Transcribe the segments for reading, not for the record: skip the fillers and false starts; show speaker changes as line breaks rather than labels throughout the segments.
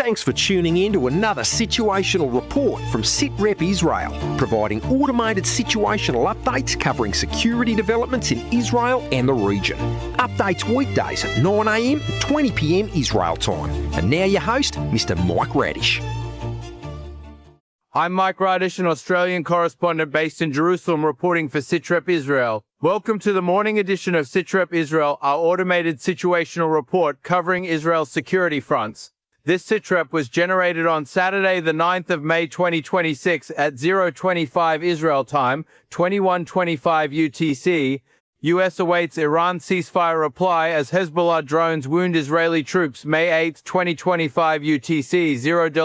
Thanks for tuning in to another situational report from SitRep Israel, providing automated situational updates covering security developments in Israel and the region. Updates weekdays at 9 a.m. and 20 p.m. Israel time. And now your host, Mr. Mike Radish.
I'm Mike Radish, an Australian correspondent based in Jerusalem, reporting for SitRep Israel. Welcome to the morning edition of SitRep Israel, our automated situational report covering Israel's security fronts. This SitRep was generated on Saturday, the 9th of May 2026 at 0:25 Israel time, 21:25 UTC. U.S. awaits Iran ceasefire reply as Hezbollah drones wound Israeli troops May 8, 2025 UTC,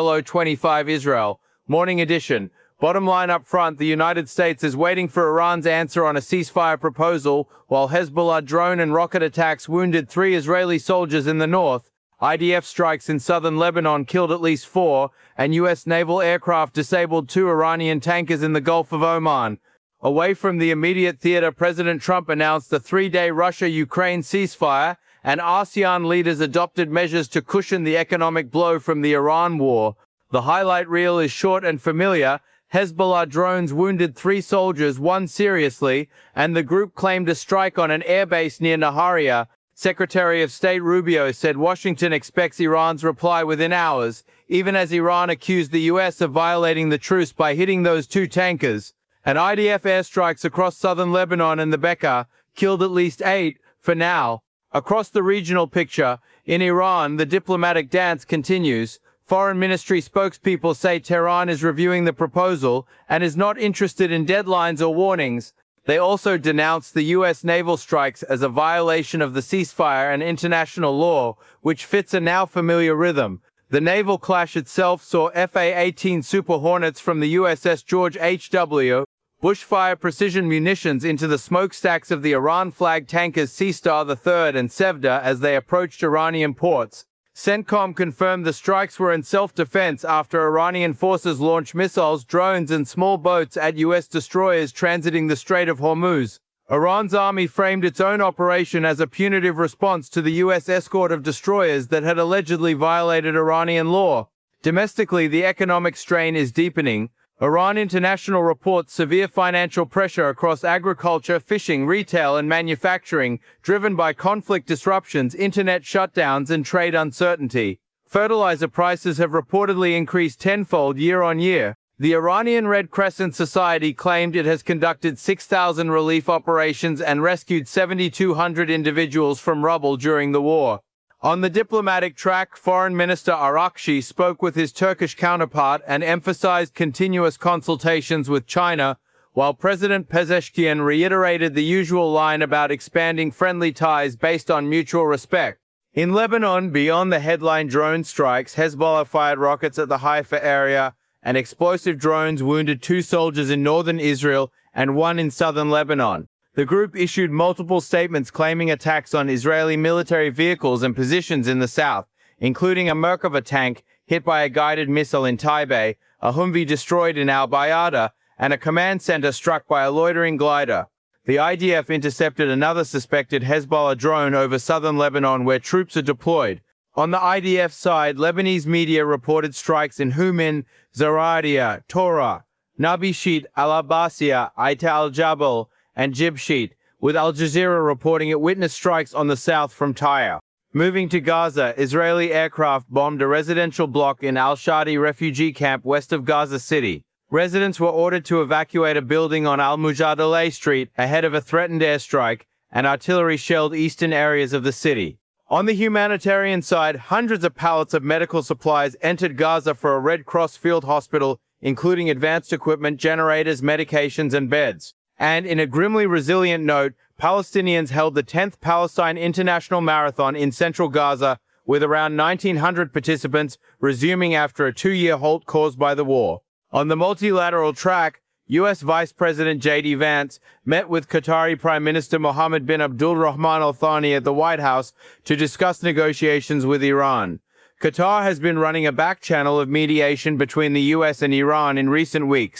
0:25 Israel. Morning edition. Bottom line up front, the United States is waiting for Iran's answer on a ceasefire proposal, while Hezbollah drone and rocket attacks wounded 3 Israeli soldiers in the north. IDF strikes in southern Lebanon killed at least 4, and U.S. naval aircraft disabled 2 Iranian tankers in the Gulf of Oman. Away from the immediate theater, President Trump announced a 3-day Russia-Ukraine ceasefire, and ASEAN leaders adopted measures to cushion the economic blow from the Iran war. The highlight reel is short and familiar. Hezbollah drones wounded 3 soldiers, 1 seriously, and the group claimed a strike on an airbase near Naharia. Secretary of State Rubio said Washington expects Iran's reply within hours, even as Iran accused the U.S. of violating the truce by hitting those 2 tankers. And IDF airstrikes across southern Lebanon and the Bekaa killed at least 8, for now. Across the regional picture, in Iran, the diplomatic dance continues. Foreign Ministry spokespeople say Tehran is reviewing the proposal and is not interested in deadlines or warnings. They also denounced the U.S. naval strikes as a violation of the ceasefire and international law, which fits a now familiar rhythm. The naval clash itself saw Fa-18 Super Hornets from the USS George H.W. Bush fire precision munitions into the smokestacks of the Iran-flagged tankers Sea Star III and Sevda as they approached Iranian ports. CENTCOM confirmed the strikes were in self-defense after Iranian forces launched missiles, drones, and small boats at U.S. destroyers transiting the Strait of Hormuz. Iran's army framed its own operation as a punitive response to the U.S. escort of destroyers that had allegedly violated Iranian law. Domestically, the economic strain is deepening. Iran International reports severe financial pressure across agriculture, fishing, retail, and manufacturing, driven by conflict disruptions, internet shutdowns, and trade uncertainty. Fertilizer prices have reportedly increased tenfold year on year. The Iranian Red Crescent Society claimed it has conducted 6,000 relief operations and rescued 7,200 individuals from rubble during the war. On the diplomatic track, Foreign Minister Arakshi spoke with his Turkish counterpart and emphasized continuous consultations with China, while President Pezeshkian reiterated the usual line about expanding friendly ties based on mutual respect. In Lebanon, beyond the headline drone strikes, Hezbollah fired rockets at the Haifa area, and explosive drones wounded 2 soldiers in northern Israel and 1 in southern Lebanon. The group issued multiple statements claiming attacks on Israeli military vehicles and positions in the south, including a Merkava tank hit by a guided missile in Taibeh, a Humvee destroyed in al-Bayada, and a command center struck by a loitering glider. The IDF intercepted another suspected Hezbollah drone over southern Lebanon where troops are deployed. On the IDF side, Lebanese media reported strikes in Humin, Zaradia, Torah, Nabishit, Al-Abbasiyah, Aita al-Jabal, and Jibshit, with Al Jazeera reporting it witnessed strikes on the south from Tyre. Moving to Gaza, Israeli aircraft bombed a residential block in Al-Shadi refugee camp west of Gaza City. Residents were ordered to evacuate a building on Al-Mujadala Street ahead of a threatened airstrike, and artillery shelled eastern areas of the city. On the humanitarian side, hundreds of pallets of medical supplies entered Gaza for a Red Cross field hospital, including advanced equipment, generators, medications, and beds. And in a grimly resilient note, Palestinians held the 10th Palestine International Marathon in central Gaza, with around 1,900 participants resuming after a 2-year halt caused by the war. On the multilateral track, U.S. Vice President J.D. Vance met with Qatari Prime Minister Mohammed bin Abdulrahman Al Thani at the White House to discuss negotiations with Iran. Qatar has been running a back channel of mediation between the U.S. and Iran in recent weeks.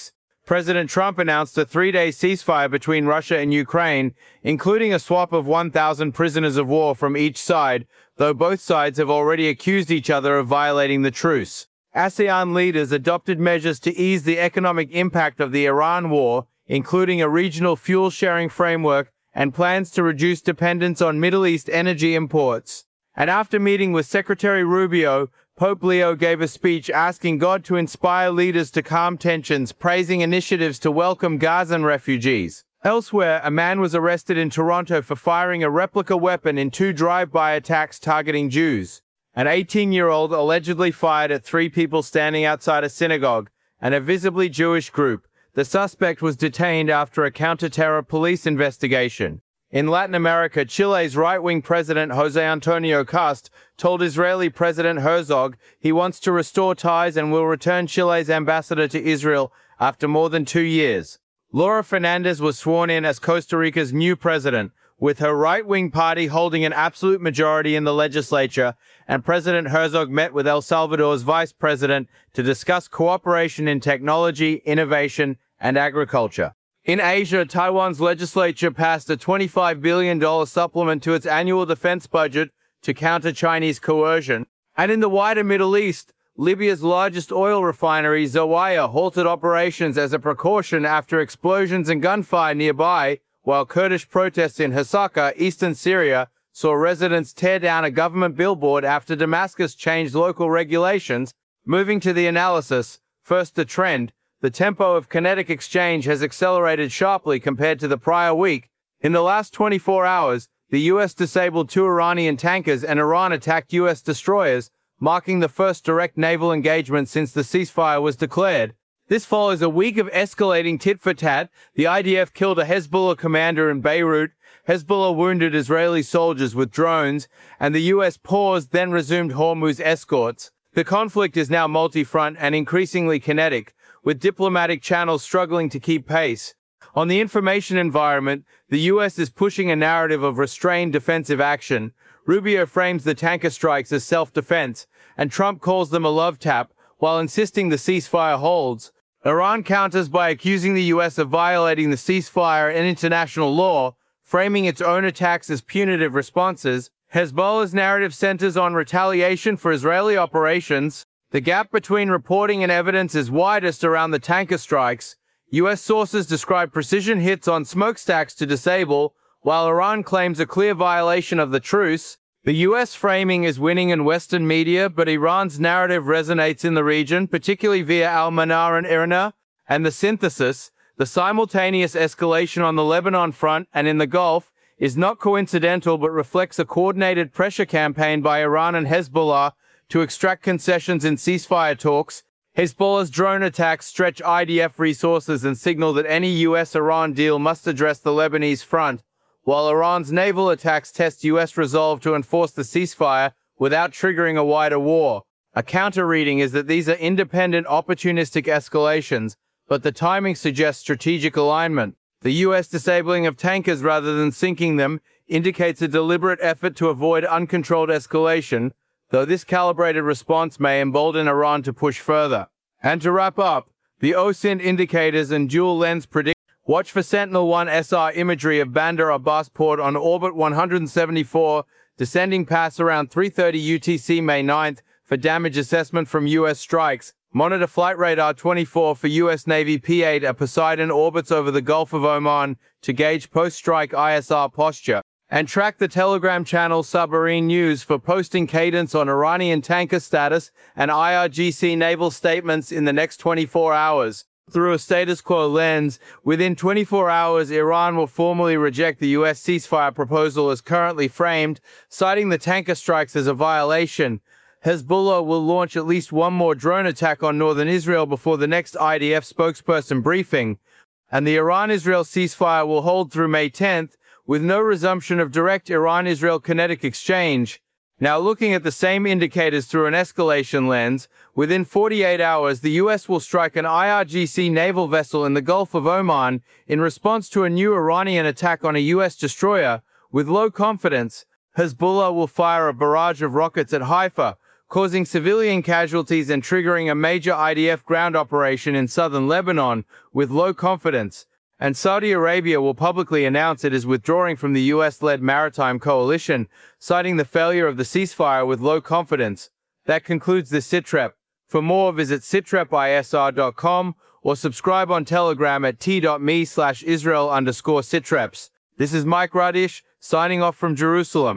President Trump announced a 3-day ceasefire between Russia and Ukraine, including a swap of 1,000 prisoners of war from each side, though both sides have already accused each other of violating the truce. ASEAN leaders adopted measures to ease the economic impact of the Iran war, including a regional fuel-sharing framework and plans to reduce dependence on Middle East energy imports. And after meeting with Secretary Rubio, Pope Leo gave a speech asking God to inspire leaders to calm tensions, praising initiatives to welcome Gazan refugees. Elsewhere, a man was arrested in Toronto for firing a replica weapon in 2 drive-by attacks targeting Jews. An 18-year-old allegedly fired at 3 people standing outside a synagogue and a visibly Jewish group. The suspect was detained after a counter-terror police investigation. In Latin America, Chile's right-wing president José Antonio Cast told Israeli President Herzog he wants to restore ties and will return Chile's ambassador to Israel after more than 2 years. Laura Fernandez was sworn in as Costa Rica's new president, with her right-wing party holding an absolute majority in the legislature, and President Herzog met with El Salvador's vice president to discuss cooperation in technology, innovation, and agriculture. In Asia, Taiwan's legislature passed a $25 billion supplement to its annual defense budget to counter Chinese coercion. And in the wider Middle East, Libya's largest oil refinery, Zawiya, halted operations as a precaution after explosions and gunfire nearby, while Kurdish protests in Hasaka, eastern Syria, saw residents tear down a government billboard after Damascus changed local regulations. Moving to the analysis, first the trend. The tempo of kinetic exchange has accelerated sharply compared to the prior week. In the last 24 hours, the U.S. disabled 2 Iranian tankers and Iran attacked U.S. destroyers, marking the first direct naval engagement since the ceasefire was declared. This follows a week of escalating tit-for-tat. The IDF killed a Hezbollah commander in Beirut, Hezbollah wounded Israeli soldiers with drones, and the U.S. paused, then resumed Hormuz escorts. The conflict is now multi-front and increasingly kinetic, with diplomatic channels struggling to keep pace. On the information environment, the U.S. is pushing a narrative of restrained defensive action. Rubio frames the tanker strikes as self-defense, and Trump calls them a love tap, while insisting the ceasefire holds. Iran counters by accusing the U.S. of violating the ceasefire and international law, framing its own attacks as punitive responses. Hezbollah's narrative centers on retaliation for Israeli operations. The gap between reporting and evidence is widest around the tanker strikes. U.S. sources describe precision hits on smokestacks to disable, while Iran claims a clear violation of the truce. The U.S. framing is winning in Western media, but Iran's narrative resonates in the region, particularly via Al-Manar and IRNA, and the synthesis, the simultaneous escalation on the Lebanon front and in the Gulf, is not coincidental but reflects a coordinated pressure campaign by Iran and Hezbollah to extract concessions in ceasefire talks. Hezbollah's drone attacks stretch IDF resources and signal that any U.S.-Iran deal must address the Lebanese front, while Iran's naval attacks test U.S. resolve to enforce the ceasefire without triggering a wider war. A counter-reading is that these are independent, opportunistic escalations, but the timing suggests strategic alignment. The U.S. disabling of tankers rather than sinking them indicates a deliberate effort to avoid uncontrolled escalation, though this calibrated response may embolden Iran to push further. And to wrap up, the OSINT indicators and dual-lens predict. Watch for Sentinel-1 SR imagery of Bandar Abbas port on orbit 174, descending past around 3:30 UTC May 9th for damage assessment from U.S. strikes. Monitor Flight Radar 24 for U.S. Navy P-8 at Poseidon orbits over the Gulf of Oman to gauge post-strike ISR posture. And track the Telegram channel Submarine News for posting cadence on Iranian tanker status and IRGC naval statements in the next 24 hours. Through a status quo lens, within 24 hours, Iran will formally reject the U.S. ceasefire proposal as currently framed, citing the tanker strikes as a violation. Hezbollah will launch at least one more drone attack on northern Israel before the next IDF spokesperson briefing. And the Iran-Israel ceasefire will hold through May 10th, with no resumption of direct Iran-Israel kinetic exchange. Now, looking at the same indicators through an escalation lens, within 48 hours, the U.S. will strike an IRGC naval vessel in the Gulf of Oman in response to a new Iranian attack on a U.S. destroyer. With low confidence, Hezbollah will fire a barrage of rockets at Haifa, causing civilian casualties and triggering a major IDF ground operation in southern Lebanon with low confidence, and Saudi Arabia will publicly announce it is withdrawing from the US-led maritime coalition, citing the failure of the ceasefire with low confidence. That concludes this SitRep. For more, visit sitrepisr.com or subscribe on Telegram at t.me/Israel_sitreps. This is Mike Radish, signing off from Jerusalem.